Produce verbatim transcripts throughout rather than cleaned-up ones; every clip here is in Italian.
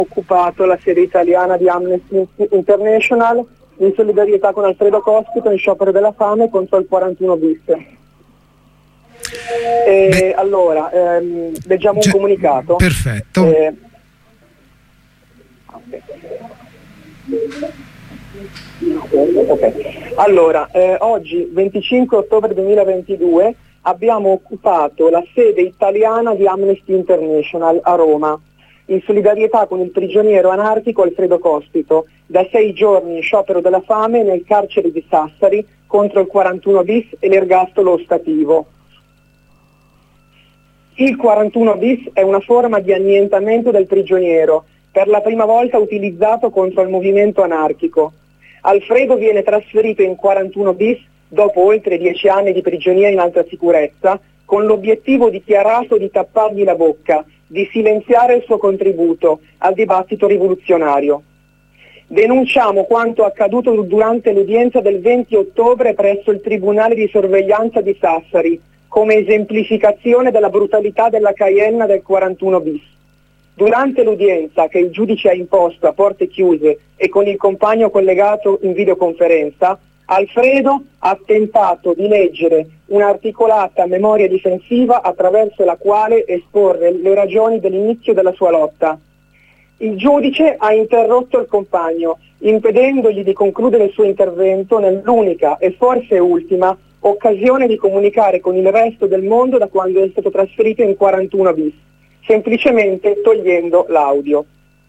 occupato la sede italiana di Amnesty International in solidarietà con Alfredo Cospito in sciopero della fame contro il quarantuno bis. E allora, ehm, leggiamo un Già, comunicato. Perfetto. Eh, okay. Allora, eh, oggi venticinque ottobre duemilaventidue abbiamo occupato la sede italiana di Amnesty International a Roma in solidarietà con il prigioniero anarchico Alfredo Cospito, da sei giorni in sciopero della fame nel carcere di Sassari contro il quarantuno bis e l'ergastolo ostativo. Il quarantuno bis è una forma di annientamento del prigioniero, per la prima volta utilizzato contro il movimento anarchico. Alfredo viene trasferito in quarantuno bis dopo oltre dieci anni di prigionia in alta sicurezza, con l'obiettivo dichiarato di tappargli la bocca, di silenziare il suo contributo al dibattito rivoluzionario. Denunciamo quanto accaduto durante l'udienza del venti ottobre presso il Tribunale di Sorveglianza di Sassari, come esemplificazione della brutalità della Caienna del quarantuno bis. Durante l'udienza, che il giudice ha imposto a porte chiuse e con il compagno collegato in videoconferenza, Alfredo ha tentato di leggere un'articolata memoria difensiva attraverso la quale esporre le ragioni dell'inizio della sua lotta. Il giudice ha interrotto il compagno, impedendogli di concludere il suo intervento nell'unica e forse ultima occasione di comunicare con il resto del mondo da quando è stato trasferito in quarantuno bis, semplicemente togliendo l'audio.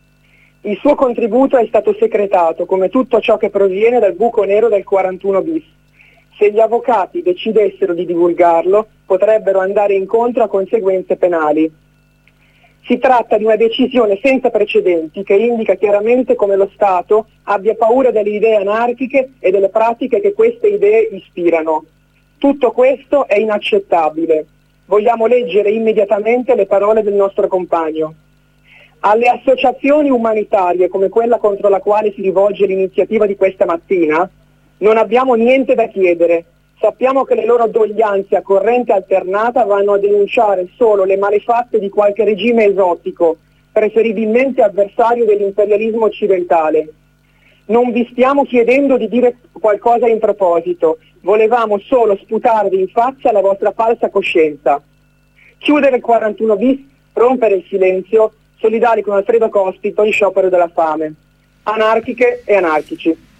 Il suo contributo è stato secretato, come tutto ciò che proviene dal buco nero del quarantuno bis. Se gli avvocati decidessero di divulgarlo, potrebbero andare incontro a conseguenze penali. Si tratta di una decisione senza precedenti che indica chiaramente come lo Stato abbia paura delle idee anarchiche e delle pratiche che queste idee ispirano. Tutto questo è inaccettabile. Vogliamo leggere immediatamente le parole del nostro compagno. Alle associazioni umanitarie come quella contro la quale si rivolge l'iniziativa di questa mattina non abbiamo niente da chiedere. Sappiamo che le loro doglianze a corrente alternata vanno a denunciare solo le malefatte di qualche regime esotico, preferibilmente avversario dell'imperialismo occidentale. Non vi stiamo chiedendo di dire qualcosa in proposito, volevamo solo sputarvi in faccia la vostra falsa coscienza. Chiudere il quarantuno bis, rompere il silenzio, solidari con Alfredo Cospito in sciopero della fame. Anarchiche e anarchici.